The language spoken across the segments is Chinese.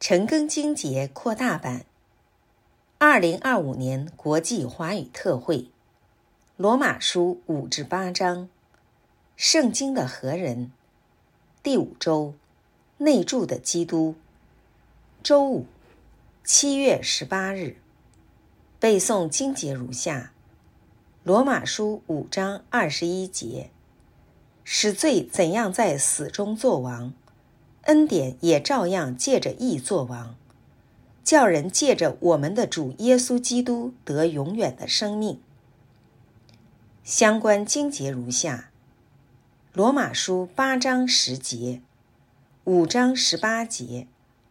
陈庚经节扩大版2025年国际华语特会罗马书5至8章圣经的何人第5周内住的基督周五7月18日背诵经节如下：罗马书5章21节，使罪怎样在死中作王，恩典也照样借着义作王，叫人借着我们的主耶稣基督得永远的生命。相关经节如下：罗马书8章10节，5章18节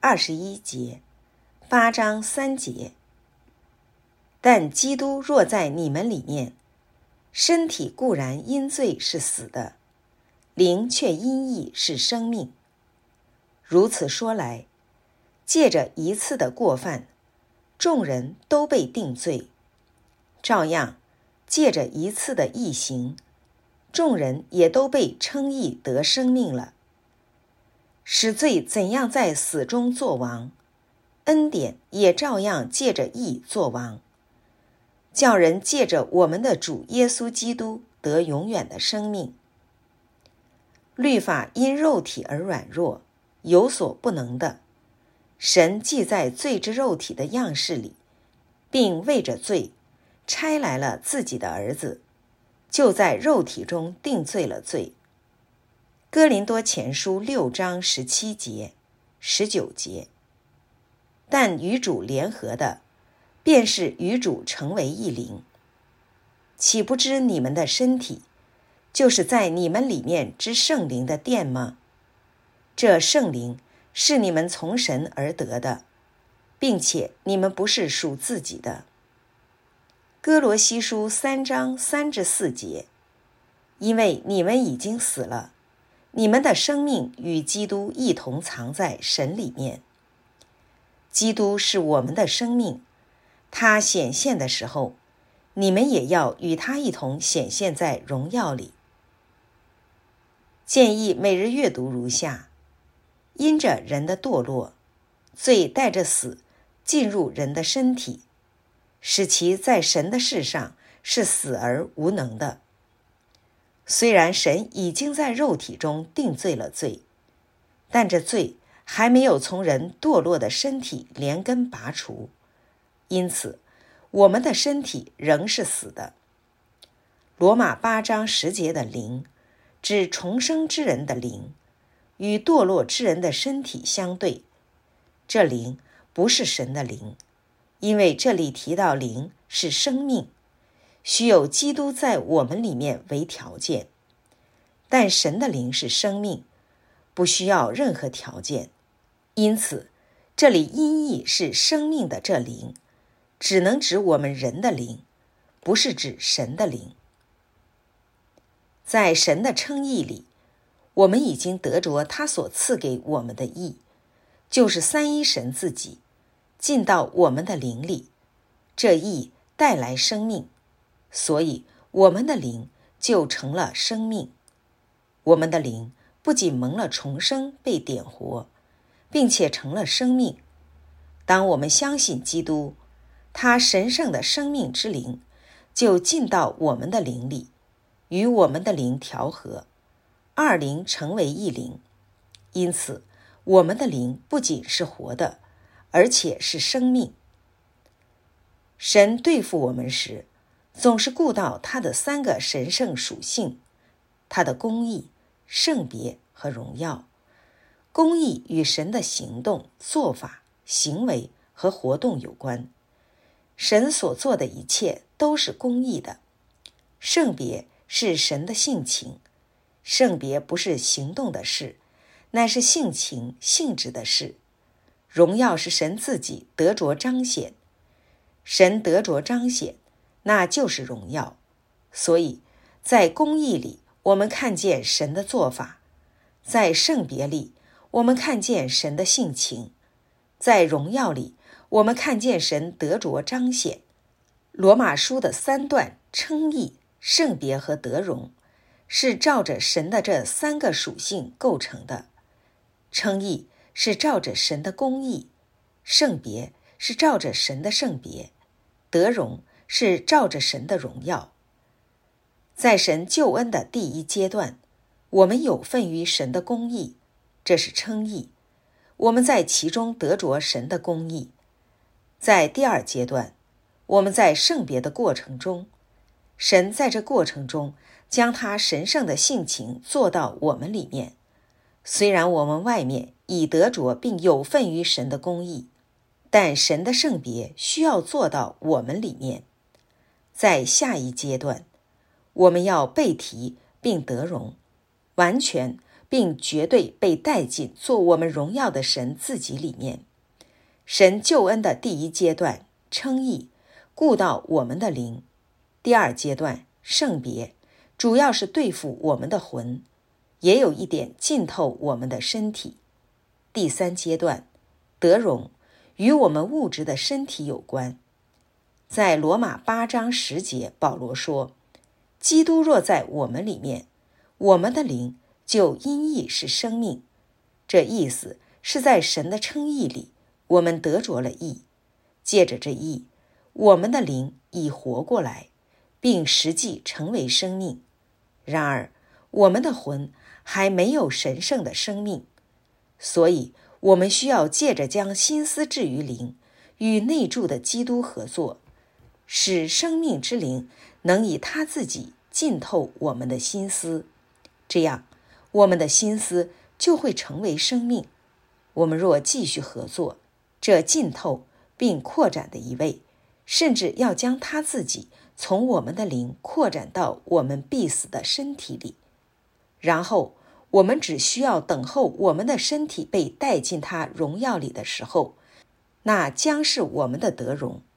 ，21节，8章3节。但基督若在你们里面，身体固然因罪是死的，灵却因义是生命。如此说来，借着一次的过犯，众人都被定罪；照样，借着一次的义行，众人也都被称义得生命了。使罪怎样在死中作王，恩典也照样借着义作王，叫人借着我们的主耶稣基督得永远的生命。律法因肉体而软弱，有所不能的，神既在罪之肉体的样式里，并为着罪差来了自己的儿子，就在肉体中定罪了罪。哥林多前书6章17节、19节。但与主联合的，便是与主成为一灵。岂不知你们的身体，就是在你们里面之圣灵的殿吗？这圣灵是你们从神而得的，并且你们不是属自己的。哥罗西书3章3至4节，因为你们已经死了，你们的生命与基督一同藏在神里面。基督是我们的生命，他显现的时候，你们也要与他一同显现在荣耀里。建议每日阅读如下：因着人的堕落，罪带着死进入人的身体，使其在神的事上是死而无能的。虽然神已经在肉体中定罪了罪，但这罪还没有从人堕落的身体连根拔除，因此我们的身体仍是死的。罗马8章10节的灵，指重生之人的灵，与堕落之人的身体相对。这灵不是神的灵，因为这里提到灵是生命，须有基督在我们里面为条件。但神的灵是生命，不需要任何条件。因此，这里音译是生命的这灵，只能指我们人的灵，不是指神的灵。在神的称义里，我们已经得着他所赐给我们的义，就是三一神自己进到我们的灵里，这义带来生命，所以我们的灵就成了生命。我们的灵不仅蒙了重生被点活，并且成了生命。当我们相信基督，他神圣的生命之灵就进到我们的灵里，与我们的灵调和，二灵成为一灵。因此我们的灵不仅是活的，而且是生命。神对付我们时，总是顾到他的3个神圣属性，他的公义、圣别和荣耀。公义与神的行动、做法、行为和活动有关，神所做的一切都是公义的。圣别是神的性情，圣别不是行动的事，乃是性情、性质的事。荣耀是神自己得着彰显，神得着彰显，那就是荣耀。所以在公义里，我们看见神的做法；在圣别里，我们看见神的性情；在荣耀里，我们看见神得着彰显。罗马书的3段称义、圣别和得荣，是照着神的这3个属性构成的。称义是照着神的公义， 圣别是照着神的圣别，得荣是照着神的荣耀。在神救恩的第一阶段，我们有份于神的公义，这是称义，我们在其中得着神的公义。在第二阶段，我们在圣别的过程中，神在这过程中将他神圣的性情做到我们里面。虽然我们外面已得着并有份于神的公义，但神的圣别需要做到我们里面。在下一阶段，我们要被提并得荣，完全并绝对被带进做我们荣耀的神自己里面。神救恩的第一阶段，称义，顾到我们的灵；第二阶段，圣别，主要是对付我们的魂，也有一点浸透我们的身体；第三阶段，得荣，与我们物质的身体有关。在罗马8章10节，保罗说，基督若在我们里面，我们的灵就因义是生命。这意思是在神的称义里，我们得着了义，借着这义，我们的灵已活过来，并实际成为生命。然而我们的魂还没有神圣的生命，所以我们需要借着将心思置于灵，与内住的基督合作，使生命之灵能以他自己浸透我们的心思，这样我们的心思就会成为生命。我们若继续合作，这浸透并扩展的一位，甚至要将他自己从我们的灵扩展到我们必死的身体里，然后我们只需要等候我们的身体被带进他荣耀里的时候，那将是我们的得荣。